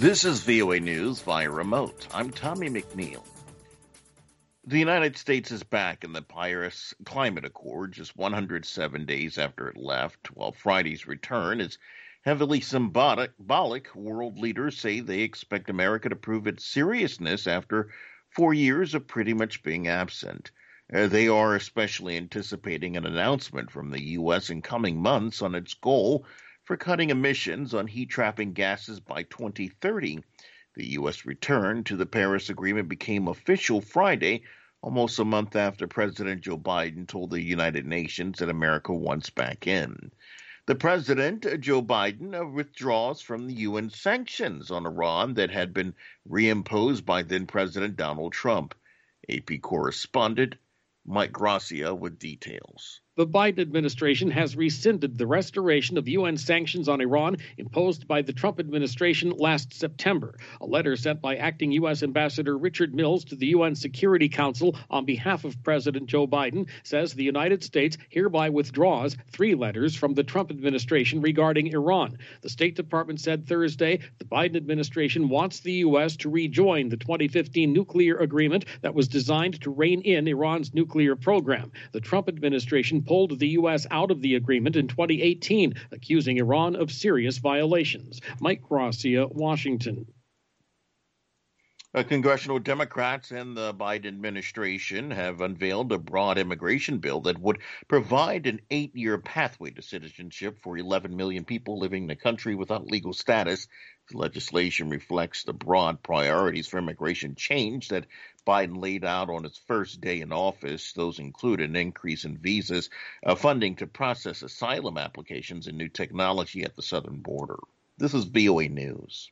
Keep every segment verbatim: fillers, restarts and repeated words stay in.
This is V O A News via remote. I'm Tommy McNeil. The United States is back in the Paris Climate Accord just one hundred seven days after it left, while Friday's return is heavily symbolic. World leaders say they expect America to prove its seriousness after four years of pretty much being absent. Uh, they are especially anticipating an announcement from the U S in coming months on its goal for cutting emissions on heat-trapping gases by twenty thirty. The U S return to the Paris Agreement became official Friday, almost a month after President Joe Biden told the United Nations that America wants back in. The president, Joe Biden, withdraws from the U N sanctions on Iran that had been reimposed by then-President Donald Trump. A P correspondent Mike Gracia with details. The Biden administration has rescinded the restoration of U N sanctions on Iran imposed by the Trump administration last September. A letter sent by acting U S Ambassador Richard Mills to the U N Security Council on behalf of President Joe Biden says the United States hereby withdraws three letters from the Trump administration regarding Iran. The State Department said Thursday the Biden administration wants the U S to rejoin the twenty fifteen nuclear agreement that was designed to rein in Iran's nuclear program. The Trump administration pulled the U S out of the agreement in twenty eighteen, accusing Iran of serious violations. Mike Gracia, Washington. Uh, congressional Democrats and the Biden administration have unveiled a broad immigration bill that would provide an eight-year pathway to citizenship for eleven million people living in the country without legal status. The legislation reflects the broad priorities for immigration change that Biden laid out on his first day in office. Those include an increase in visas, uh, funding to process asylum applications, and new technology at the southern border. This is V O A News.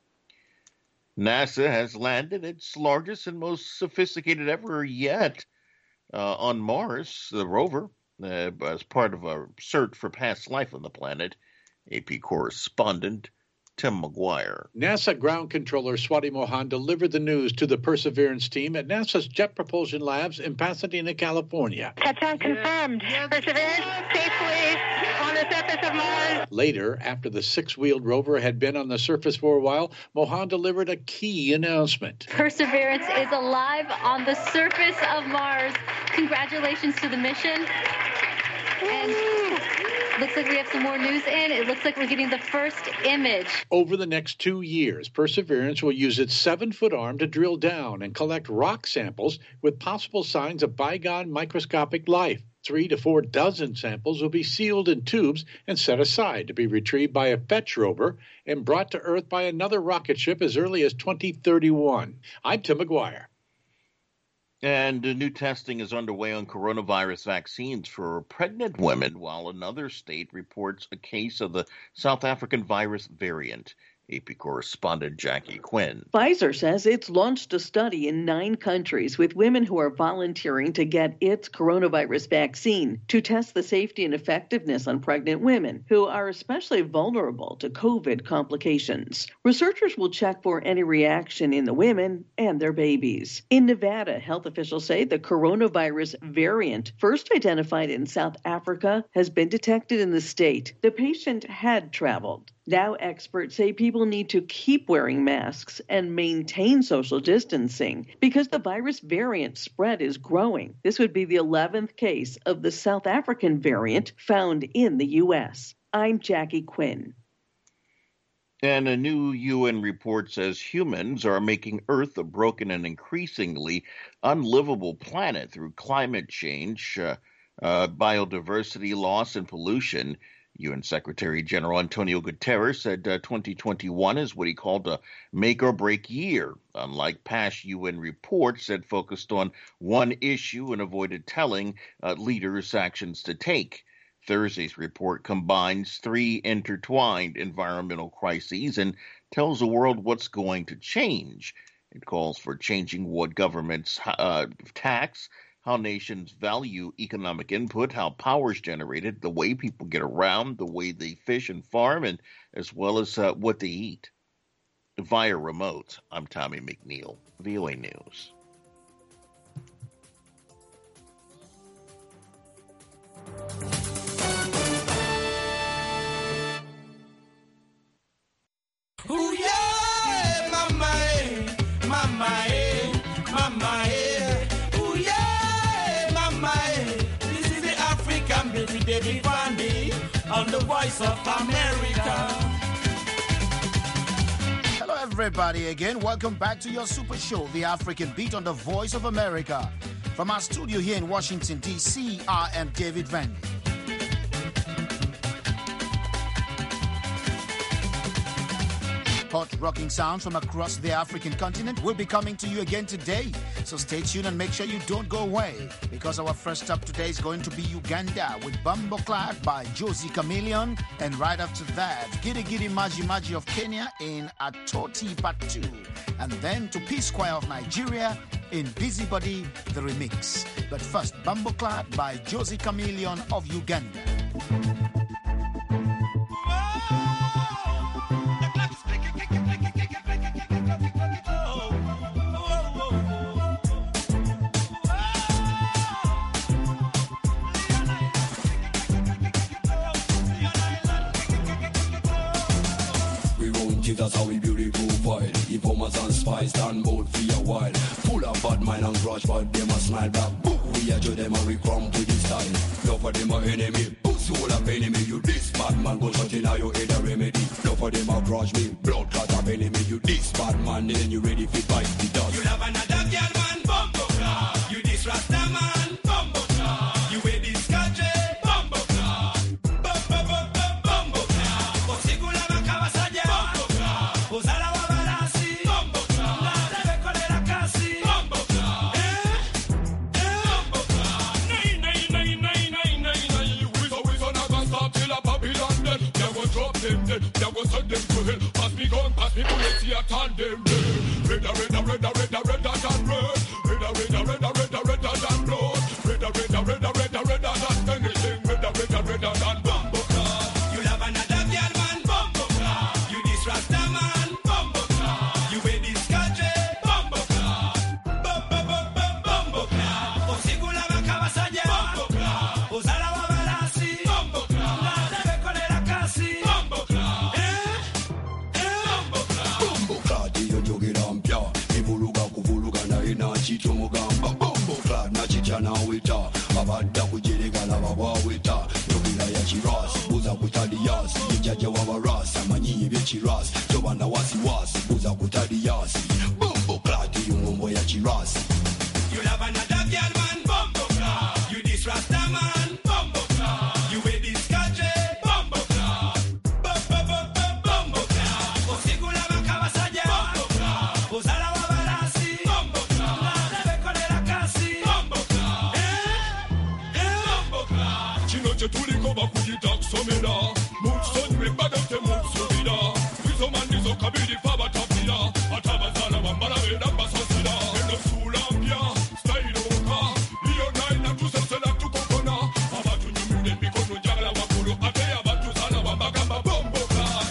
NASA has landed its largest and most sophisticated ever yet uh, on Mars, the rover, uh, as part of a search for past life on the planet. A P correspondent Tim McGuire. NASA ground controller Swati Mohan delivered the news to the Perseverance team at NASA's Jet Propulsion Labs in Pasadena, California. Touchdown confirmed. Perseverance safely on the surface of Mars. Later, after the six-wheeled rover had been on the surface for a while, Mohan delivered a key announcement. Perseverance is alive on the surface of Mars. Congratulations to the mission. And looks like we have some more news in. It looks like we're getting the first image. Over the next two years, Perseverance will use its seven-foot arm to drill down and collect rock samples with possible signs of bygone microscopic life. Three to four dozen samples will be sealed in tubes and set aside to be retrieved by a fetch rover and brought to Earth by another rocket ship as early as twenty thirty-one. I'm Tim McGuire. And new testing is underway on coronavirus vaccines for pregnant women, while another state reports a case of the South African virus variant. A P correspondent Jackie Quinn. Pfizer says it's launched a study in nine countries with women who are volunteering to get its coronavirus vaccine to test the safety and effectiveness on pregnant women who are especially vulnerable to COVID complications. Researchers will check for any reaction in the women and their babies. In Nevada, health officials say the coronavirus variant, first identified in South Africa, has been detected in the state. The patient had traveled. Now experts say people need to keep wearing masks and maintain social distancing because the virus variant spread is growing. This would be the eleventh case of the South African variant found in the U S. I'm Jackie Quinn. And a new U N report says humans are making Earth a broken and increasingly unlivable planet through climate change, uh, uh, biodiversity loss, and pollution. U N Secretary General Antonio Guterres said uh, twenty twenty-one is what he called a make-or-break year, unlike past U N reports that focused on one issue and avoided telling uh, leaders actions to take. Thursday's report combines three intertwined environmental crises and tells the world what's going to change. It calls for changing what governments uh, tax, how nations value economic input, how power is generated, the way people get around, the way they fish and farm, and as well as uh, what they eat. Via remote, I'm Tommy McNeil, V O A News. Ooh, yeah! voice of America. Hello, everybody, again. Welcome back to your super show, The African Beat on the Voice of America. From our studio here in Washington, D C, I am David Vandy. Hot rocking sounds from across the African continent will be coming to you again today. So stay tuned and make sure you don't go away, because our first stop today is going to be Uganda with Bumbo Clad by Josie Chameleon. And right after that, Giddy Giddy Maji Maji of Kenya in Atoti Batu. And then to Peace Choir of Nigeria in Busybody, the remix. But first, Bumbo Clad by Josie Chameleon of Uganda. That's how we beautiful fight. Informers and spies stand bold for a while. Full of bad mind and grudge, but them a smile back. Boo, we adjure them and we crumb to this style. Love for them a enemy, pussy all of enemy. You this bad man, go shut in your head a remedy. Love for them a grudge me, blood clot of enemy. You this bad man, then you ready to fight the dust. You love another girl man, bumbo clad. You this rasta man, bumbo clad. You wear this gadget, bumbo clad. Bum bum bum bum bumbo clad. Posigula makawasaja, bumbo clad. Posala wa balasi, bumbo clad. La debe kolera kasi, bumbo clad. Eh eh bumbo clad. Nay nay nay nay nay nay nay. We so we so not gonna stop till a Babylon dead. They go drop them dead. They go send them to hell. Pass me gun, pass me bullets, here turn them dead. Redda redda redda redda redda than red. Redda redda redda redda redda than blood. Redda redda redda redda redda than anything. Redda redda redda than bumbo clad. You love another girl man, bumbo clad. You this rasta man, bumbo clad. You wear this gadget, bumbo clad. Bum bum bum bum bumbo clad. Posigula makawasaja, bumbo clad. Posala wa balasi, bumbo clad. La debe kolera kasi, bumbo clad. Eh eh bumbo clad. Bumbo clad, iyo jogi rampya. Ivuluga kuvuluga na ina chito mugamba. Bumbo clad na chicha na wita. Abada kujerega na baba wita. Yogila ya chiras, buza kutadiyas. Yejaje wa baras, amanyi ibye chiras. Jobana wasi wasi, buza kutadiyas. Bumbo clad, iyo ngombo ya chiras. You love another girl man, bumbo clad. You this rasta man, bumbo clad. You wear this gadget, bumbo clad. Bum bum bum bum bumbo clad. Posigula makawasaja, bumbo clad. Posala wa balasi, bumbo clad. La debe kolera kasi, bumbo clad. Eh eh bumbo clad. Chino chetuliko bakujitakusomera. Mutusonyiwe badate mukusubira. Wizo mandizo kabiri fabatapira. Atabazala bambala beda basasira. Eno sula mpya, style oka. Iyo naina tusesela tukokona. Abatu nyumune mikono njagala wakulu. Ate abatu sana wabagamba bombo clad.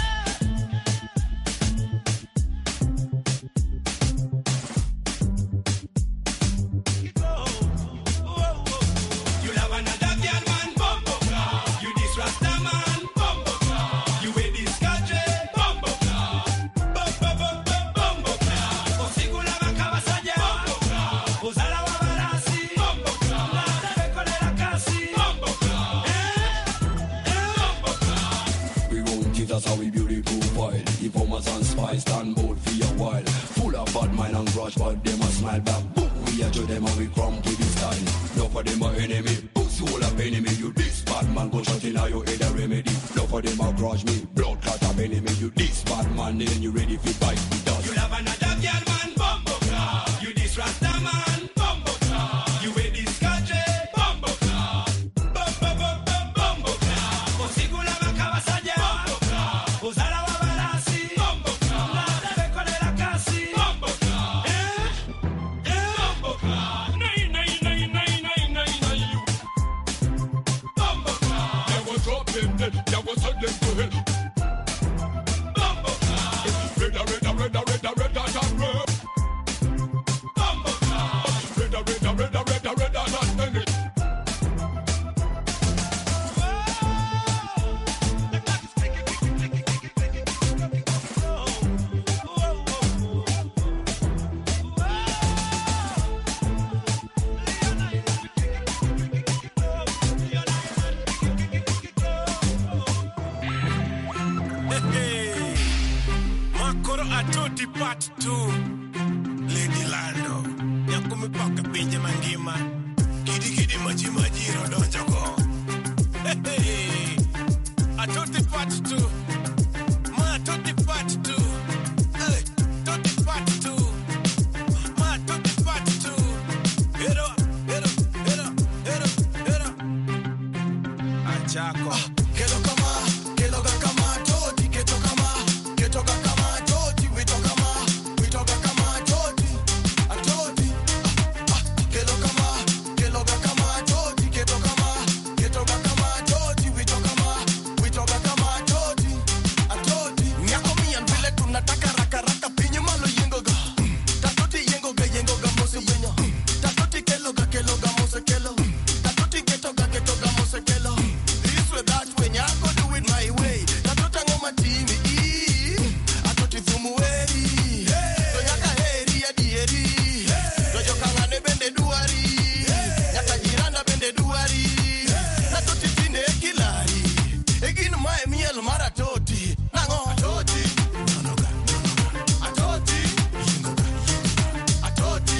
You love another girl man, bumbo clad. You this rasta man, bumbo clad. You wear this gadget, bumbo clad. Bum bum bum bum bumbo clad. Posigula makawasaja, bumbo clad. Posala wa balasi, bumbo clad. La debe kolera kasi, bumbo clad. Eh eh bumbo clad. We won't give us how we beautiful fight. Informers and spies stand bold for a while. Full of bad mind and grudge, but them a smile back. Boom, we adjure them and we crumb to this style. Love for them a enemy, pussy all of enemy. You this bad man, go shut in your head a remedy. Love for them a grudge me, blood clot of enemy. You this bad man, then you ready for fight the dust. You love another girl man, bumbo clad. You this rasta man, bumbo clad. You wear this gadget, bumbo clad. Bum bum bum bum bumbo clad. Posigula makawasaja, bumbo clad. Posala wa balasi, bumbo clad. La debe kolera kasi, bumbo clad. Eh eh bumbo clad. Nay nay nay nay nay nay nay. Bumbo clad. They go drop them dead. They go send them to hell. Bumbo clad. Redda redda redda redda redda than red. Bumbo clad. Koro atoti part two. Lady Lando. Nyakumi paka pinje mangima. Kidi kidi maji maji rodonjo go. Hey, hey. Atoti part two. Ma atoti part two. Hey, atoti part two. Ma atoti part two. Hero, hero, hero, hero, hero. Achako. Kelo kama, kelo ga kama, toti keto kama, keto ga kama, toti wito kama, wito ga kama, toti, a toti. Ah, ah, kelo kama, kelo ga kama, toti keto kama, keto ga kama, toti wito kama, wito ga kama, toti, a toti. Nyako mian vile tunataka raka raka pinye malo yengo ga. Tatoti yengo ga yengo ga mose wenyo. Tatoti kelo ga kelo ga mose kelo. Tatoti keto ga keto ga mose kelo. This way that way nyako do it my way. Tatota ngoma timi ee. Atoti thumu eri. So nyaka heri ya dieri. Dojo kangane bende duari. Nyaka jiranda bende duari. Tatoti tine kilari. Egin mae miel mara toti. Nango atoti. Atoti. Atoti.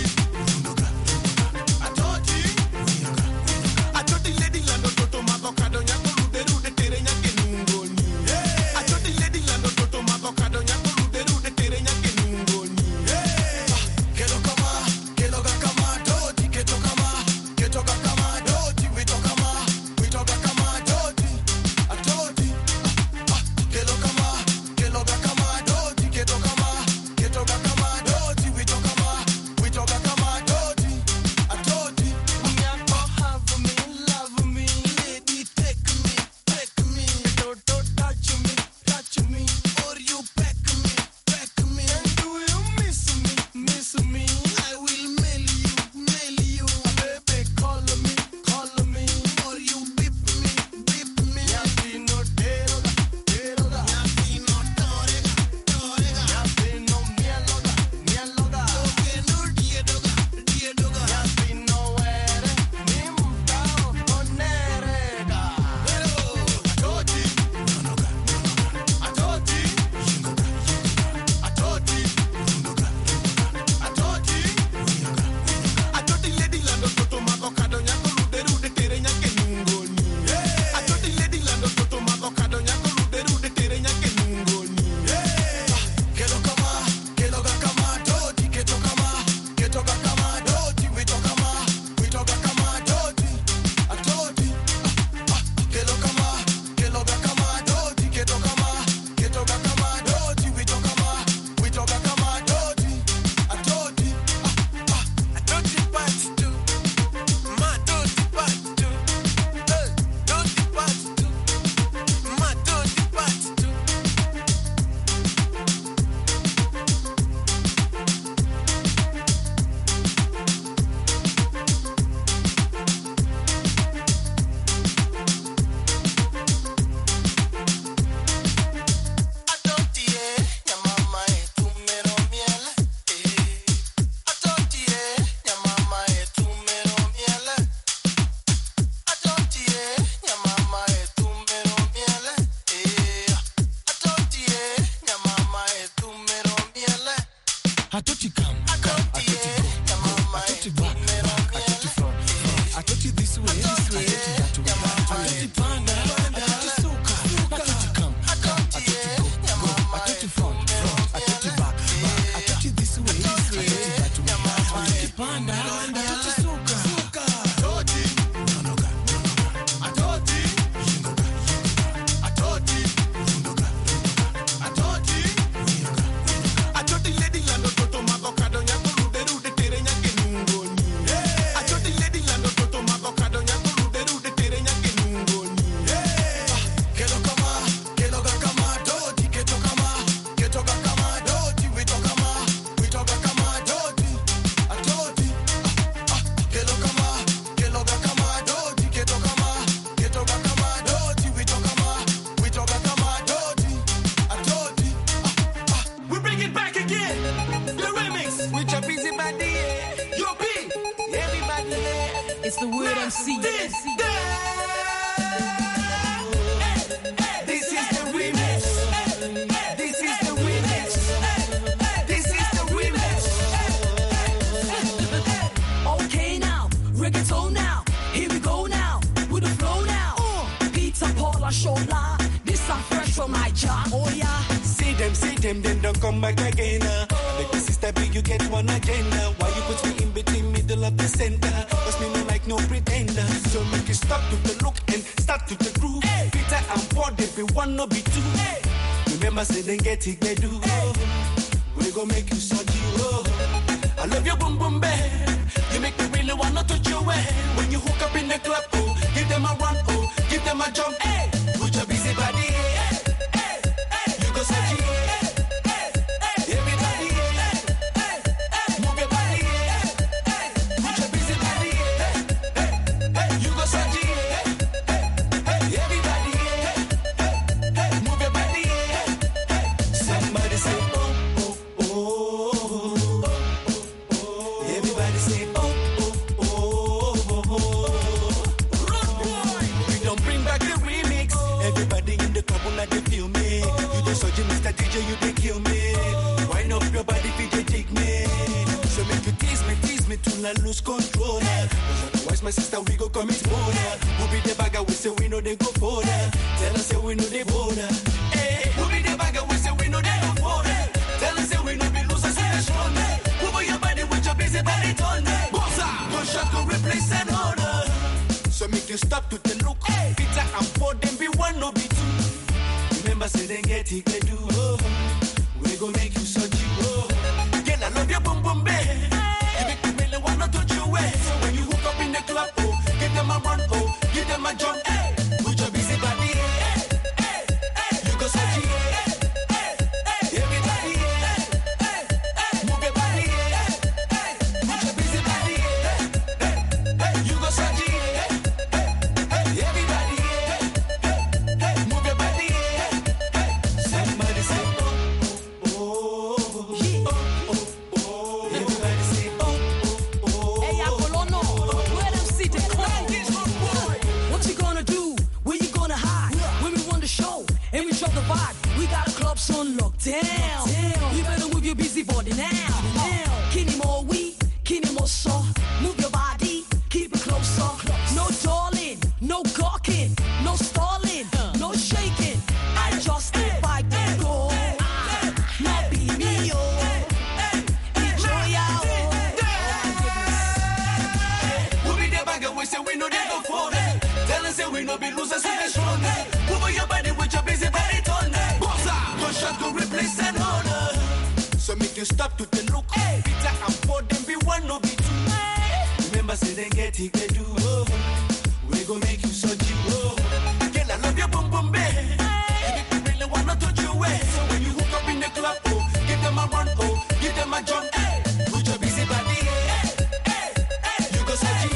Atoti. Atoti lady lando toto mavocado nyako rude rude tere nyake nungoni. Atoti lady lando toto mavocado nyako rude rude tere nyake nungoni. Kelo kama, kelo ga kama, toti keto kama, keto ga kama, toti wito kama, wito ga kama, toti, a toti. Ah, ah, kelo kama, kelo ga kama, toti keto kama, keto ga kama, toti wito kama, wito ga kama, toti, a toti. Nyako have me, love me, lady take me, take me, toto touch me, touch me, or you peck me, peck me, and do you miss me, miss me? I will mail you, mail you, baby, call me, call me, or you beep me, beep me. Nyapino teroga, teroga, nyapino torega, torega, nyapino mieloga, mieloga, okeno diedoga, diedoga, nyapino were, nimtao onerega. Pero atoti, atoti, atoti, atoti. Atoti lady lando toto mavocado nyako rude rude tere nyake nungoni. Atoti lady lando toto mavocado nyako rude rude tere nyake nungoni. Kelo kama, kelo ga kama, toti keto kama, keto ga kama, toti wito kama, wito ga kama, toti, a toti. Ah, ah, kelo kama, kelo ga kama, toti keto kama, keto ga kama, toti wito kama, wito ga kama, toti, a toti. Ah, ah. Atoti part two. Ma atoti part two. Hey, atoti part two. Ma atoti part two. Atoti eh, nya mama eh, tumero miel eh. Atoti eh, nya mama eh, tumero miel. Atoti eh, nya mama eh, tumero miel eh. Atoti eh, nya mama eh, tumero miel. Atoti come, come. Atoti eh, nya mama eh, Atoti back, tumero back. miel. Atoti front, front. Atoti this way, this way. Atoti that way. Atoti panda, atoti suka. Atoti come, come. Atoti go, go. Atoti front, front. Atoti back, back. Atoti this way, this way. Atoti that way. Atoti panda, atoti suka. Atoti, atoti, atoti, atoti. Atoti lady lando toto mavocado nyako rude rude tere nyake nungoni. Atoti lady lando toto mavocado nyako rude rude tere nyake nungoni. Kelo kama, kelo ga kama, toti keto kama, keto ga kama, toti wito kama, wito ga kama, toti, a toti. Ah, ah, kelo kama, kelo ga kama, toti keto kama, keto ga kama, toti wito kama, wito ga kama, toti, a toti. Ah, ah. We bring it back again. The remix with your busy body. Yo B. Everybody. It's the word M C. This, this is the remix. This is the remix. See them, see them, then don't come back again. Uh. Like the sister big, you get one agenda. Why you put me in between middle of the center? Cause me no like no pretender. So make you stop to the look and start to the groove. Hey. Peter and Paul, they be one, no be two. Hey. Remember, say then get it, they do. Hey. We gon' make you surgery. Oh. I love your boom boom bang. You make me really wanna touch your way. When you hook up in the club, oh, give them a run, oh, give them a jump, hey. Put your busy body, hey, hey, hey. You go surgery. Lose control. Otherwise, my sister, we go commit murder. Who be the bagger? We say we know they go for that. Tell us say we know they border. Hey, who be the bagger? We say we know they go for that. Tell us say we know be losers in the shoulder. Move your body with your busy body turn. Bossa, one shot go replace an order. So make you stop to the look. Hey. Peter and Paul, them be one, no be two. Remember, say they get it, they do. Oh. We go make you so cheap. Oh. Girl, I love your boom boom babe. So when you hook up in the club, oh, give them a run, oh, give them a jump, hey. Put your busy body, hey, hey, hey. You go surgery, hey, hey, hey. Everybody, hey, hey, hey. Move your body, hey, hey. Put your busy body, hey, hey, hey. You go surgery, hey, hey, hey. Everybody, hey, hey, hey. Move your body, hey, hey. Somebody say, oh, oh, oh, yeah. Oh, oh, oh. Everybody say, oh. And we drop the vibe, we got a club on lockdown. Damn. You better move your busy body now. Now, Kenny more we, Kenny more so. Move your body, keep it closer. No darling, no gawking, no stalling, no shaking. I just invite the go. Not be me, oh. Enjoy out. We'll be there back and we say we know they go for it. Tell us say we know be losers in the strong. Move your body with your busy body turn. Bossa, one shot go replace an order. So make you stop to the look. Hey. Peter and Paul, them be one, no be two. Hey. Remember, say they get it, they do. Oh. We gon' make you so cheap. Oh. Girl, I love your boom boom babe. Hey. You make me really wanna touch your way. So when you hook up in the club, oh, give them a run, oh, give them a jump. Hey. Put your busy body, hey, hey, hey. You go surgery.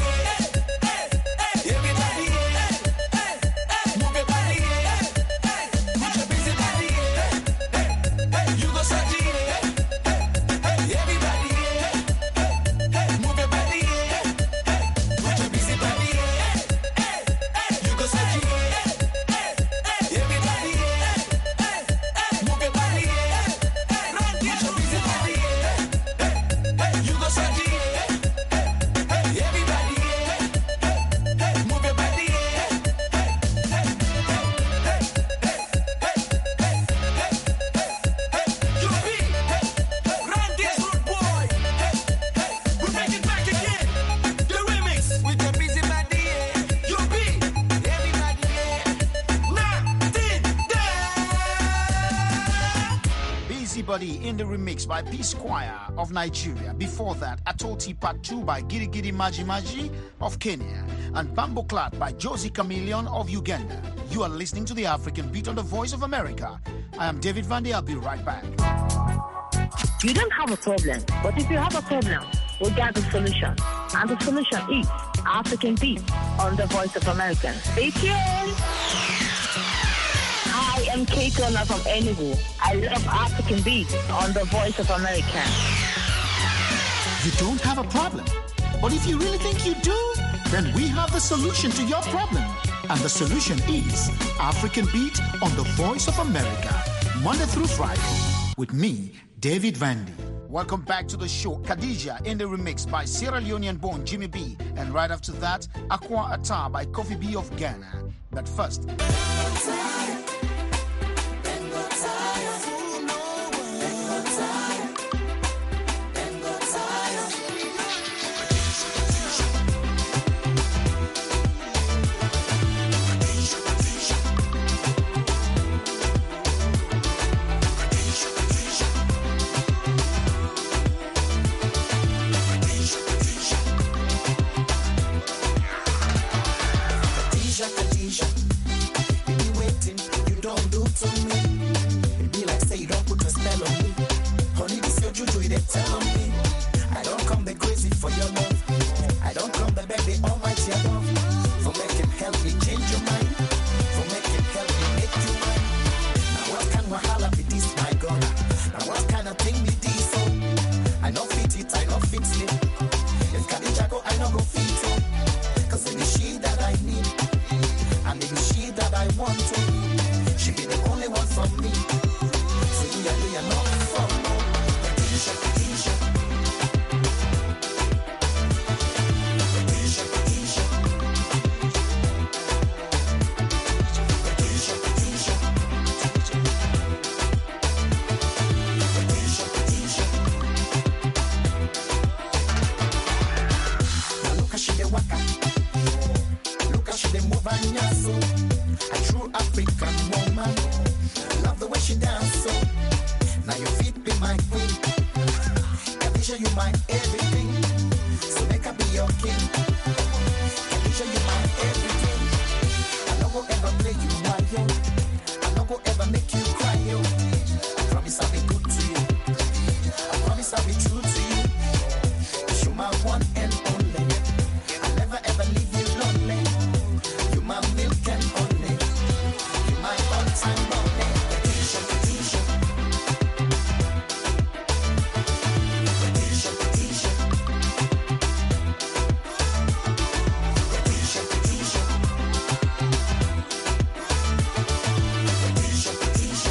In the remix by P Squire of Nigeria. Before that, Atoti Part two by Giri Giri Maji Maji of Kenya. And Bambo Clat by Josie Chameleon of Uganda. You are listening to the African Beat on the Voice of America. I am David Vandy. I'll be right back. You don't have a problem, but if you have a problem, we got the solution. And the solution is African Beat on the Voice of America. Stay tuned. I am Kate Turner from Enugu. I love African Beat on the Voice of America. You don't have a problem, but if you really think you do, then we have the solution to your problem. And the solution is African Beat on the Voice of America, Monday through Friday, with me, David Vandy. Welcome back to the show. Khadija in the remix by Sierra Leonean born Jimmy B. And right after that, Aqua Atta by Kofi B of Ghana. But first... a spell on me. Honey, this your juju, they tell on me. I don't come the crazy for your love. I don't come the beg the almighty above. For make it help me change your mind. For make it help me make you mine. Now what kind of wahala be this, my God? Now what kind of thing be this, so? I know fit it, I know fit sleep. If Khadija go, I know go fit it. Cause it is she that I need. And it is she that I want to. She be the only one for me. So do ya, do ya not for me? Khadija, Khadija. Khadija, Khadija. Khadija, Khadija. Khadija, Khadija. Now look how she dey waka. Look how she dey move her nyaso. A true African woman. Love the way she dance so. Now your feet be my queen. Khadija, you my everything. So make her be your king. Khadija, you my everything. I no go ever play you while yo. I no go ever make you cry yo. I promise I'll be good to you. I promise I'll be true to you. You my one and only. I'll never ever leave you lonely. You my milk and honey. You my all-time money. Khadija, Khadija. Khadija, Khadija. Khadija, Khadija. Khadija, Khadija.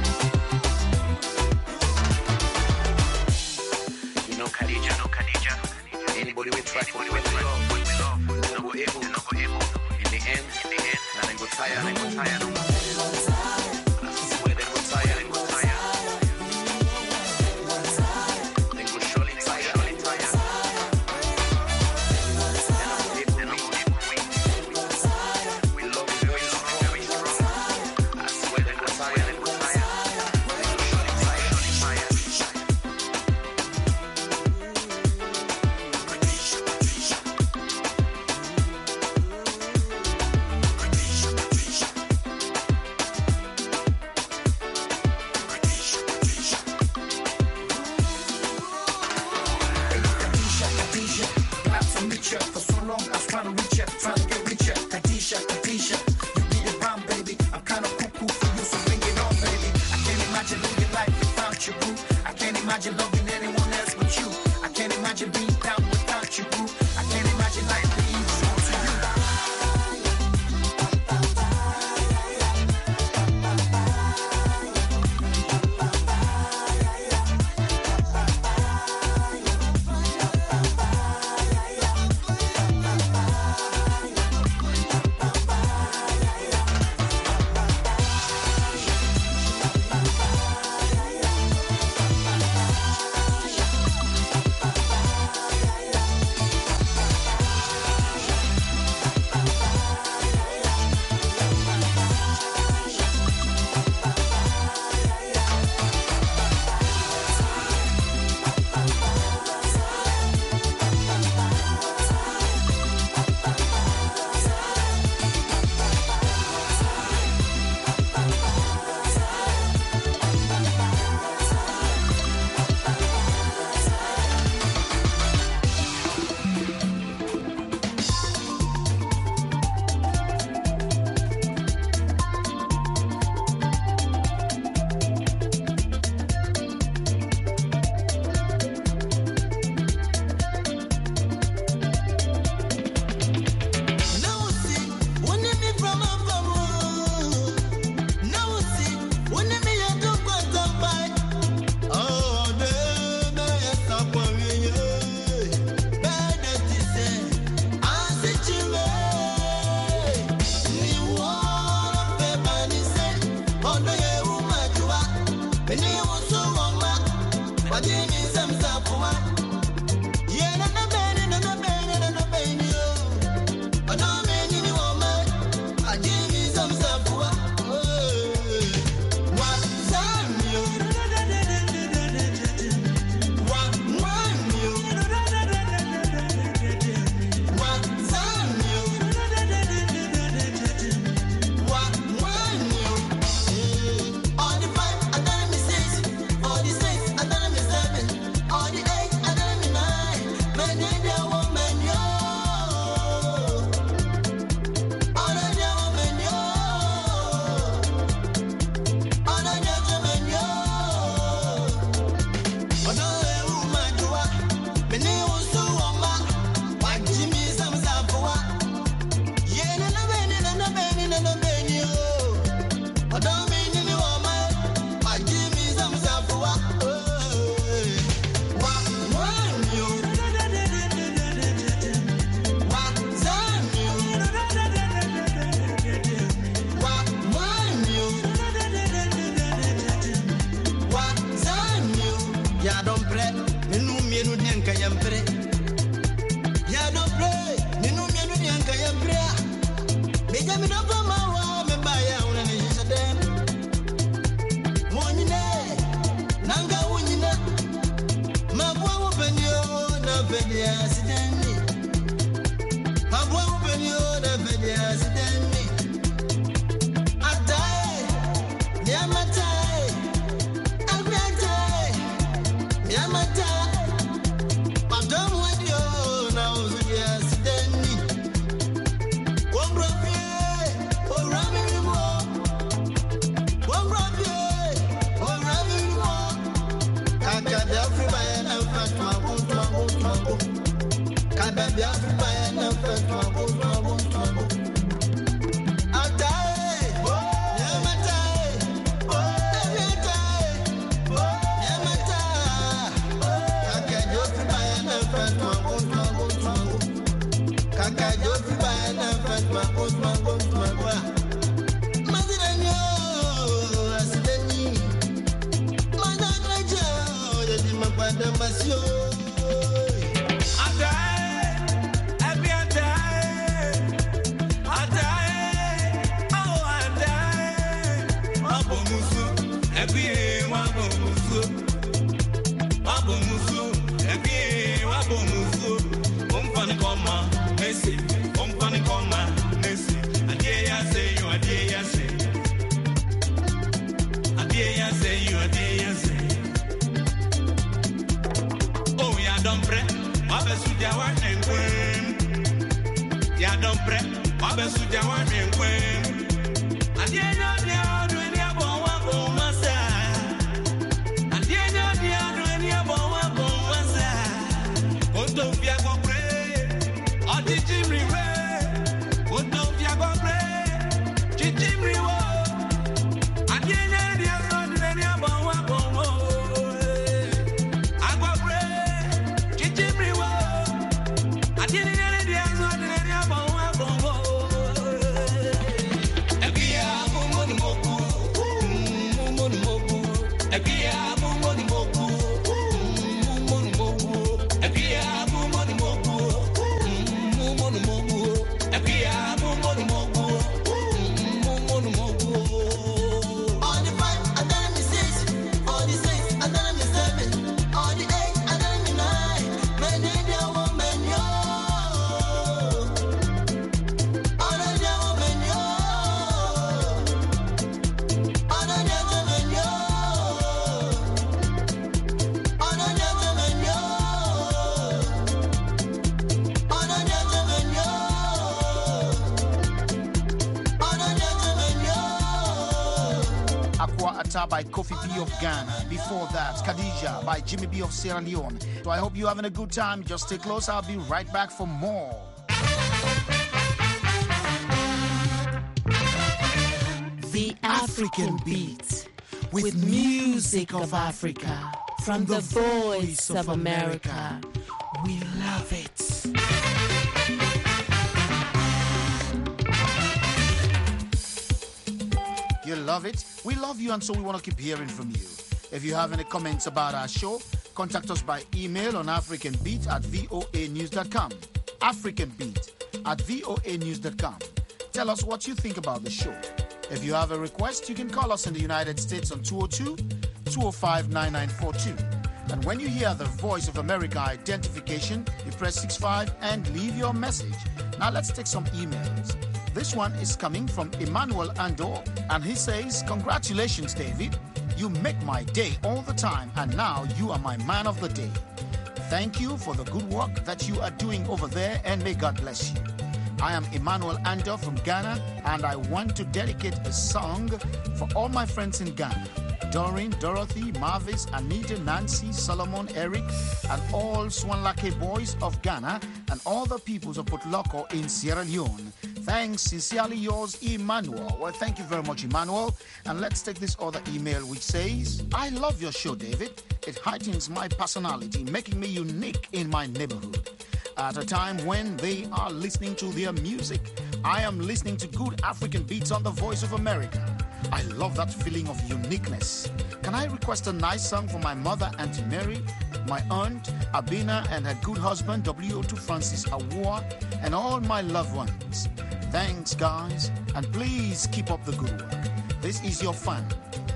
You know Khadija, know Khadija. Anybody we try, anybody we love, we love. They no go able, they no go able. In the end, in the end, now they go tired, they go tired. I swear they go tired, they go tired. They go surely tired, surely tired. They no go able, they no go able. We love you very strong, very strong. I swear they go tired, they go tired. They go surely tired, surely tired. Khadija, Khadija. Glad to meet ya. For so long I was trying to reach ya, trying to get richer. Khadija, Khadija. You be the bomb, baby. I'm kind of cuckoo for you, so bring it on, baby. I can't imagine living life without you, boo. I can't imagine loving anyone else but you. I can't imagine being down without you, boo. I can't imagine life being true to you. By Kofi B of Ghana. Before that, Khadija by Jimmy B of Sierra Leone. So I hope you're having a good time. Just stay close. I'll be right back for more. The African Beat with music of Africa from the voice of America. We love it. You love it? We love you, and so we want to keep hearing from you. If you have any comments about our show, contact us by email on africanbeat at voa news dot com. africanbeat at voa news dot com. Tell us what you think about the show. If you have a request, you can call us in the United States on two oh two, two oh five, nine nine four two. And when you hear the Voice of America identification, you press six five and leave your message. Now let's take some emails. This one is coming from Emmanuel Andor, and he says, "Congratulations, David. You make my day all the time, and now you are my man of the day. Thank you for the good work that you are doing over there, and may God bless you. I am Emmanuel Andor from Ghana, and I want to dedicate a song for all my friends in Ghana. Doreen, Dorothy, Marvis, Anita, Nancy, Solomon, Eric, and all Swanlake boys of Ghana, and all the peoples of Potloko in Sierra Leone. Thanks, sincerely yours, Emmanuel." Well, thank you very much, Emmanuel. And let's take this other email, which says, "I love your show, David. It heightens my personality, making me unique in my neighborhood. At a time when they are listening to their music, I am listening to good African beats on the Voice of America. I love that feeling of uniqueness. Can I request a nice song for my mother, Auntie Mary, my aunt, Abina, and her good husband, W O two Francis Awua, and all my loved ones? Thanks, guys, and please keep up the good work. This is your fan,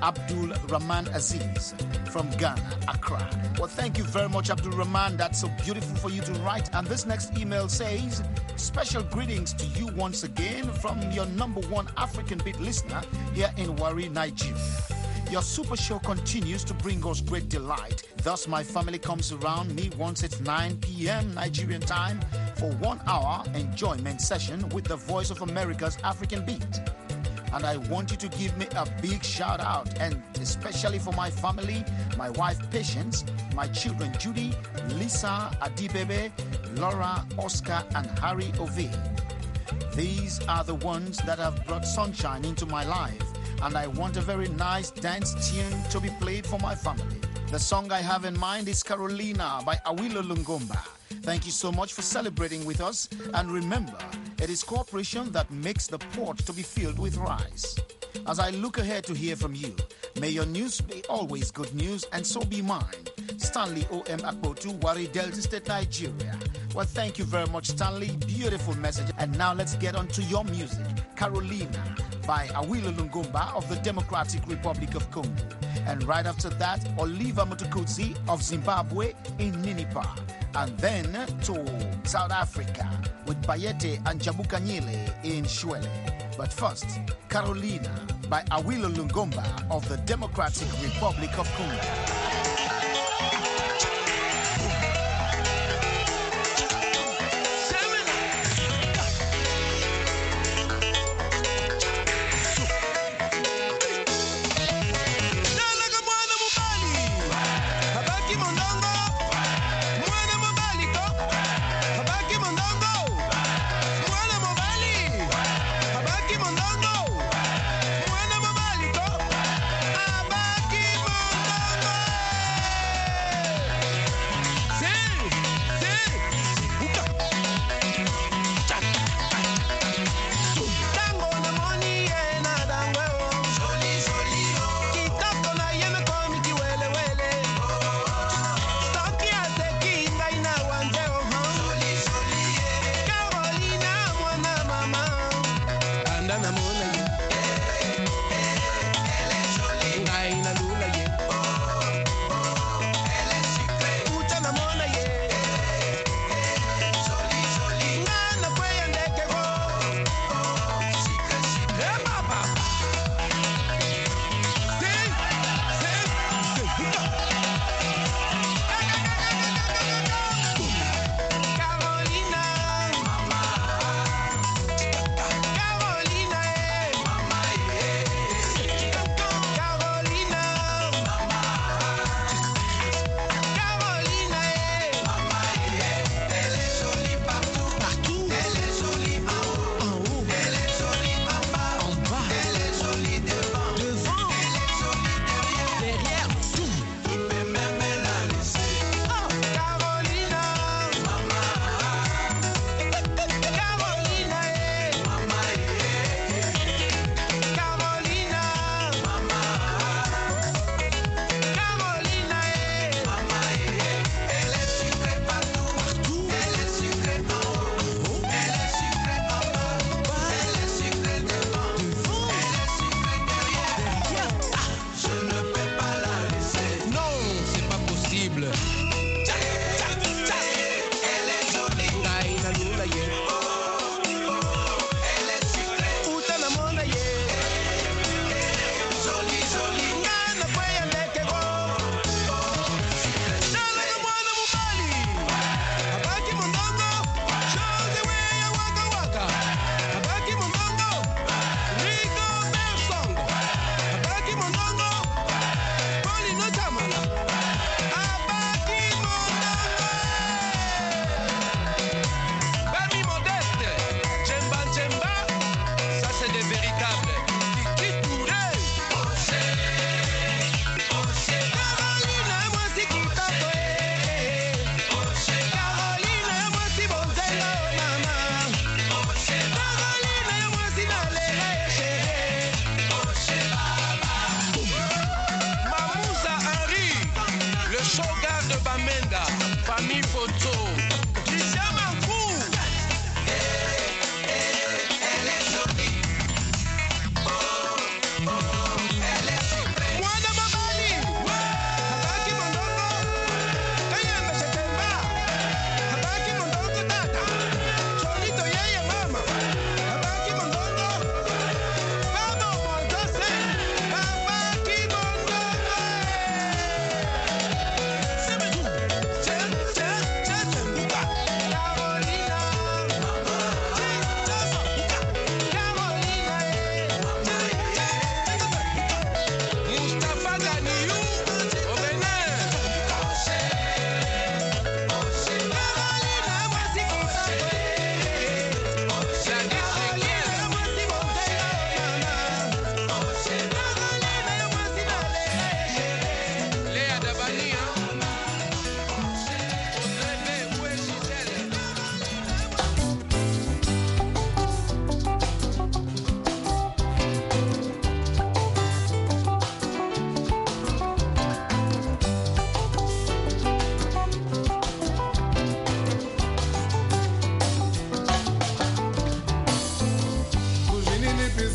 Abdul Rahman Aziz from Ghana, Accra. Well, thank you very much, Abdul Rahman. That's so beautiful for you to write. And this next email says, special greetings to you once again from your number one African beat listener here in Warri, Nigeria. Your super show continues to bring us great delight. Thus, my family comes around me once it's nine p.m. Nigerian time for one hour enjoyment session with the Voice of America's African Beat. And I want you to give me a big shout out, and especially for my family, my wife Patience, my children Judy, Lisa, Adibebe, Laura, Oscar, and Harry Ove. These are the ones that have brought sunshine into my life, and I want a very nice dance tune to be played for my family. The song I have in mind is Carolina by Awilo Lungomba. Thank you so much for celebrating with us, and remember, it is cooperation that makes the pot to be filled with rice. As I look ahead to hear from you, may your news be always good news, and so be mine. Stanley O M Akpotu, Warri, Delta State, Nigeria. Well, thank you very much, Stanley. Beautiful message. And now let's get on to your music. Carolina by Awilo Lungomba of the Democratic Republic of Congo. And right after that, Oliver Mutukudzi of Zimbabwe in Ninipa. And then to South Africa with Bayete and Jabukanyile in Shwele. But first, Carolina by Awilo Lungomba of the Democratic Republic of Congo.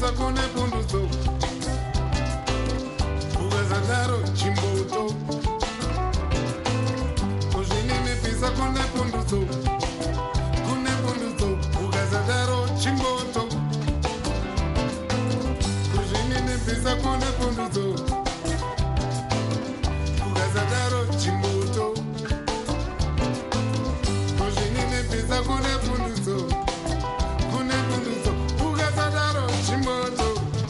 pisa kune punduso ukazadaro chimboto kuzvinini pisa kune punduso kune punduso ukazadaro chimboto kuzvinini pisa kune punduso ukazadaro chimboto kuzvinini pisa kune punduso kune punduso ukazadaro chimboto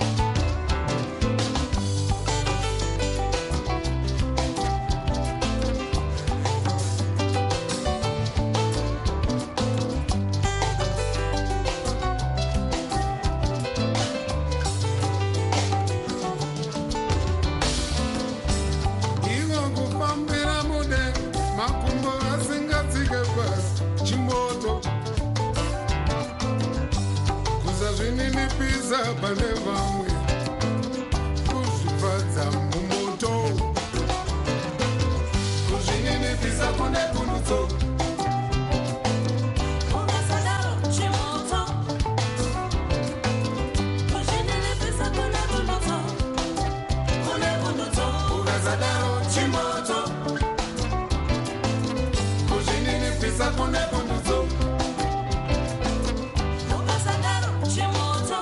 pane vamwe kuzvifadza mumoto kuzvininipisa kune punduso ukazadaro chimoto kuzvininipisa kune punduso kune punduso ukazadaro chimoto kuzvininipisa kune punduso ukazadaro chimoto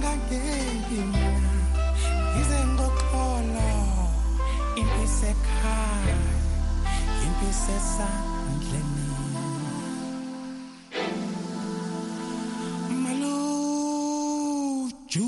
ngihlala ngeyina ngize ngoxolo impisi ekhaya impisi esandleni maluju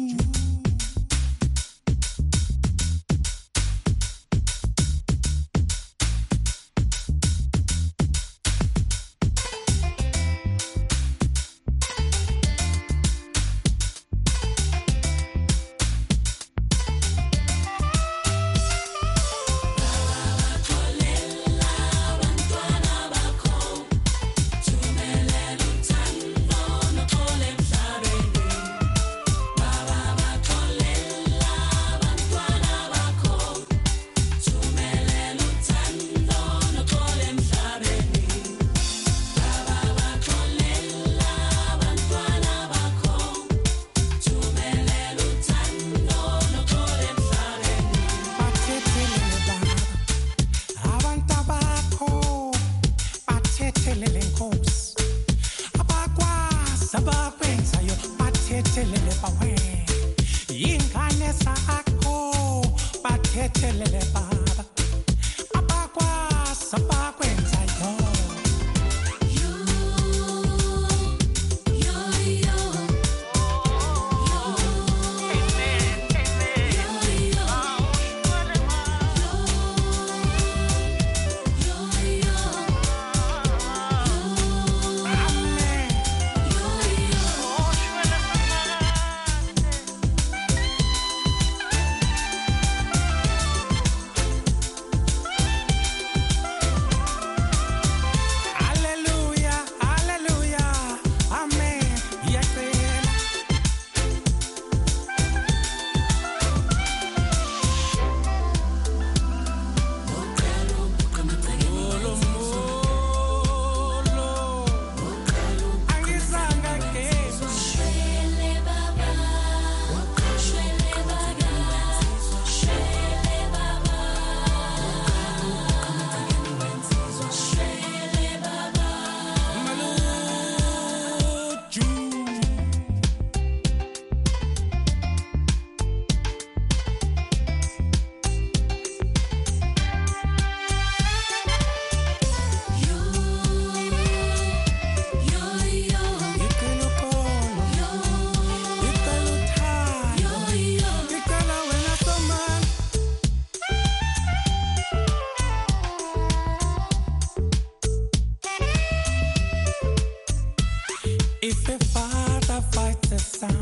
If a father fights a son,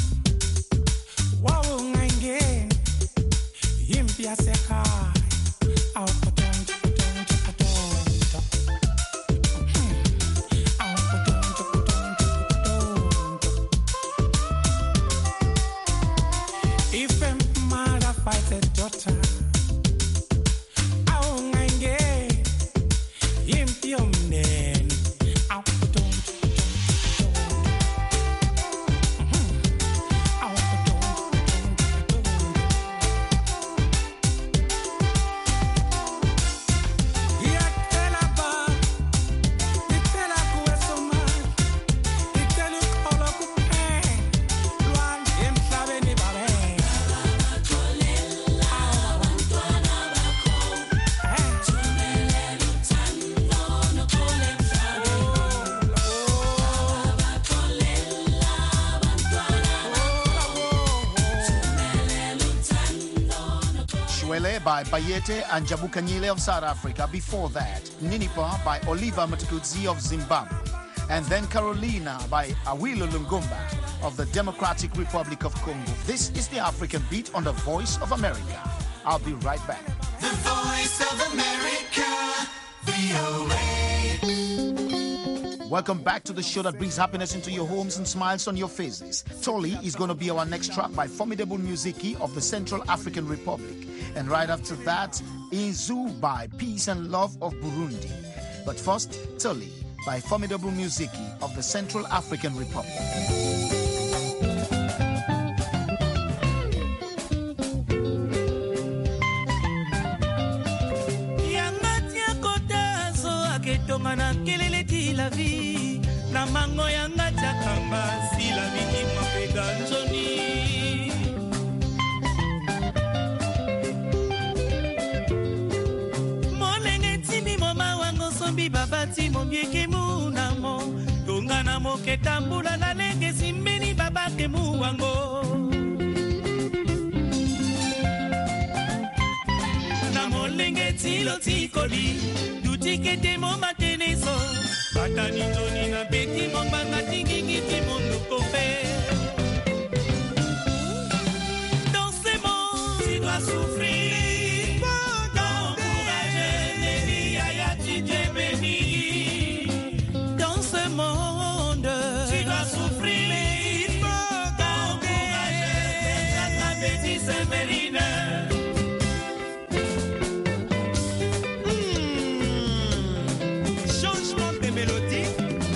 wawungangeni yimpi yasekhaya awupotonto potonto potonto awupotonto potonto potonto. If a mother fights a daughter, awungangeni yimpi yomndeni awupotonto. By Bayete and Jabukanyile of South Africa. Before that, Ninipa by Oliver Mtukudzi of Zimbabwe. And then Carolina by Awilo Lungumba of the Democratic Republic of Congo. This is the African Beat on the Voice of America. I'll be right back. The Voice of America, V O A. Welcome back to the show that brings happiness into your homes and smiles on your faces. Tolly is going to be our next track by Formidable Musiki of the Central African Republic. And right after that, Izu by Peace and Love of Burundi. But first, Tolly by Formidable Musiki of the Central African Republic. La vie, la mango yanga chakamba, si la vie qui m'a fait ganjoni. bati momieke munamo tongana moke tambula na lenge simbeni babake muwango na molenge tilo tikoli dutikete mo mateneso batani toni na beti mombanga tingingiti monduko pe dans ce monde tu dois souffrir dans ce monde, tu dois souffrir, mais il faut t'encourager. La bêtise Sévérine. Mmh. Changement de mélodie.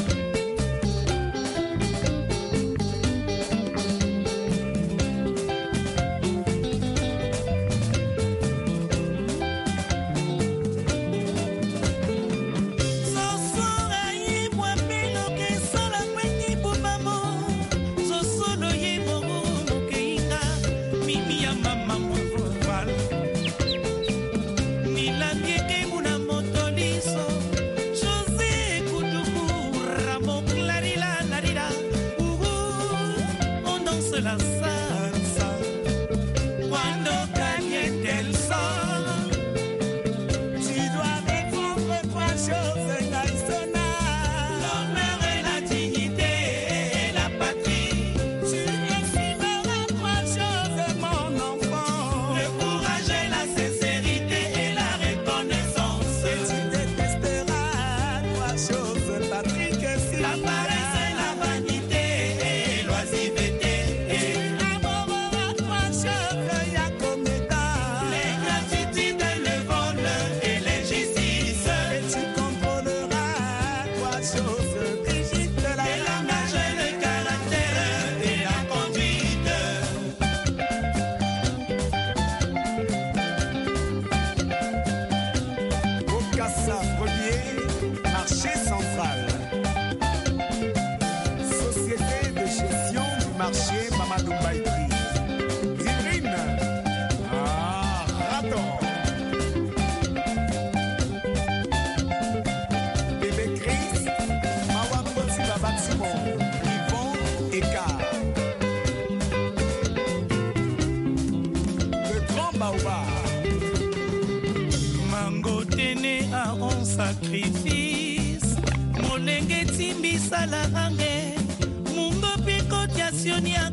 Sacrifice molenge timbisa la range mungo picotation ya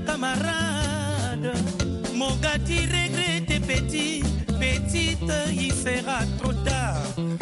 camarade mogati regrette petit petite il sera trop tard.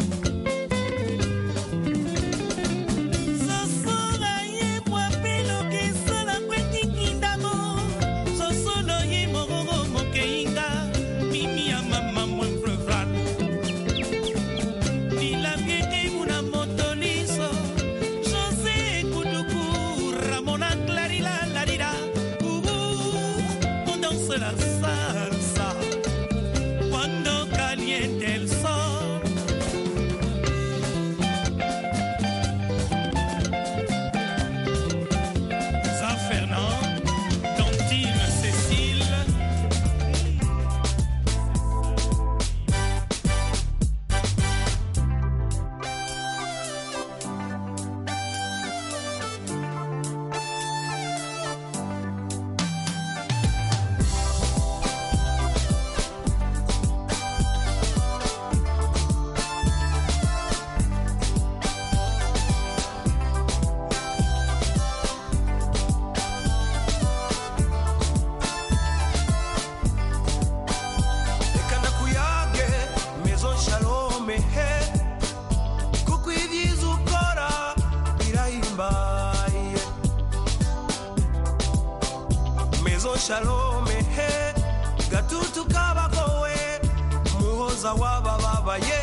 Shalom he gatutu kabakowe muhoza wabababaye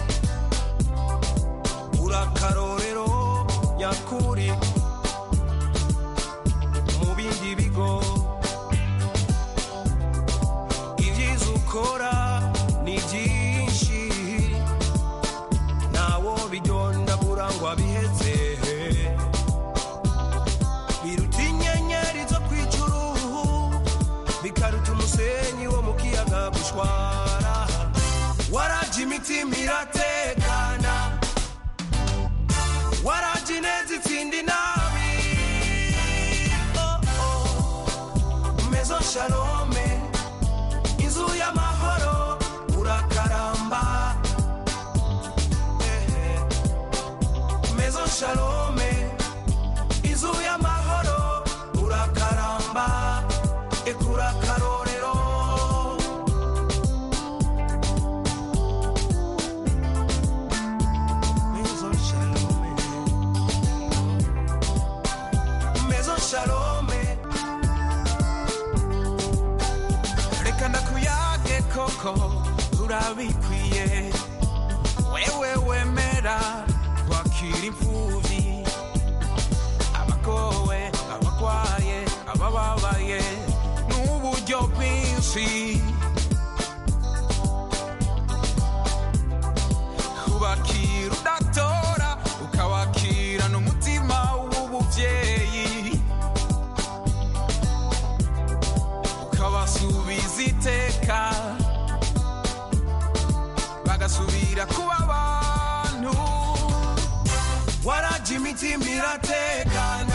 urakarorero nyakuri mu bindi bigo ibyiza ukora ni byinshi nawo bidonda burangwa biheze biruta inyenyeri zo kwicuru bikaruta umusenyi wo mu kiyaga gushwara waraje imitima iratekana warajinezi tsindi nabi. Oh oh, Maison Shalome, inzu y'amahoro urakaramba. Eh, eh. Maison Shalome, inzu y'amahoro urakaramba. Ekura karorero. Maison Shalome, Maison Shalome. Reka ndakuyage koko urabikwiye. Wewe wemera kwakira imfuvyi, abagowe, abagwaye, abababaye n'uburyo bwinshi. Kubakira udatora ukabakira n'umutima w'ubuvyeyi, ukabasubiza iteka bagasubira kuba abantu. Waraje imitima iratekana,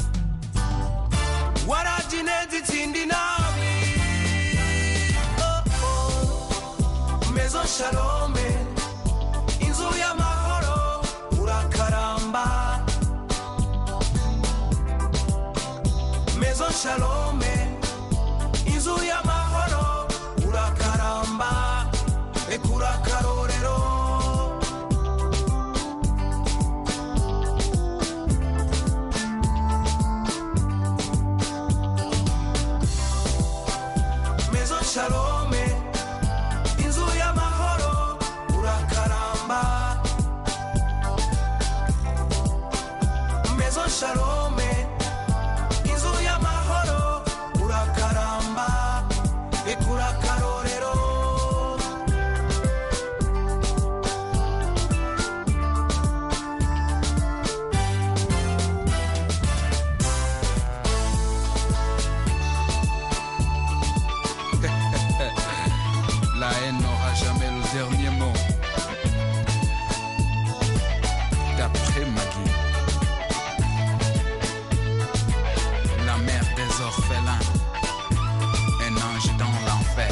waraje ineza itsindi nabi. Oh oh, Maison Shalome, inzu y'amahoro urakaramba. Maison Shalome, inzu y'amahoro urakaramba. Ekura karorero. Maison Shalome, inzu y'amahoro urakaramba. Maison Shalome, inzu y'amahoro urakaramba. Ekura karorero. La haine n'aura jamais le dernier mot. D'après Maggie, la mère des orphelins, un ange dans l'enfer.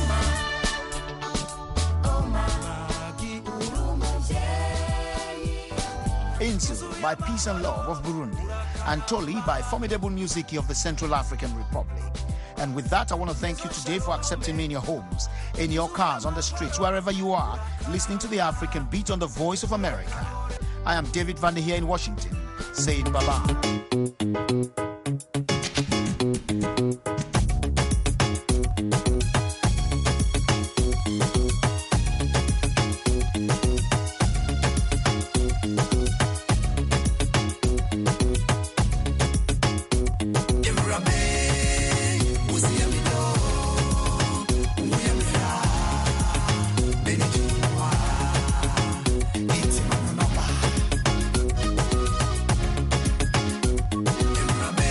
Insu by Peace and Love of Burundi, and Toli by Formidable Music of the Central African Republic. And with that, I want to thank you today for accepting me in your homes, in your cars, on the streets, wherever you are, listening to the African Beat on the Voice of America. I am David Van der here in Washington. Say it bye-bye. Rabe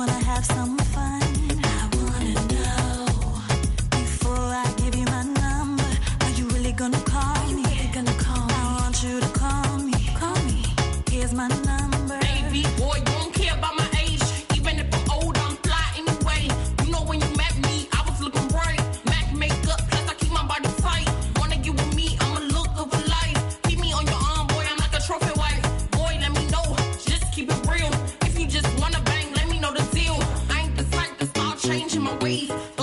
wanna have some fun. I wanna know before I give you my number. Are you really gonna call me? Really gonna call me? I want you to call me. Call me. Here's my number. Baby boy, you don't care about my age. Even if I'm old, I'm fly anyway. You know when you met me, I was looking bright. Mac makeup, plus I keep my body tight. Wanna get with me, I'm a look of a life. Keep me on your arm, boy, I'm like a trophy wife. Boy, let me know, just keep it real. If you just wanna bang, let me know the deal. I ain't the type to start changing my ways.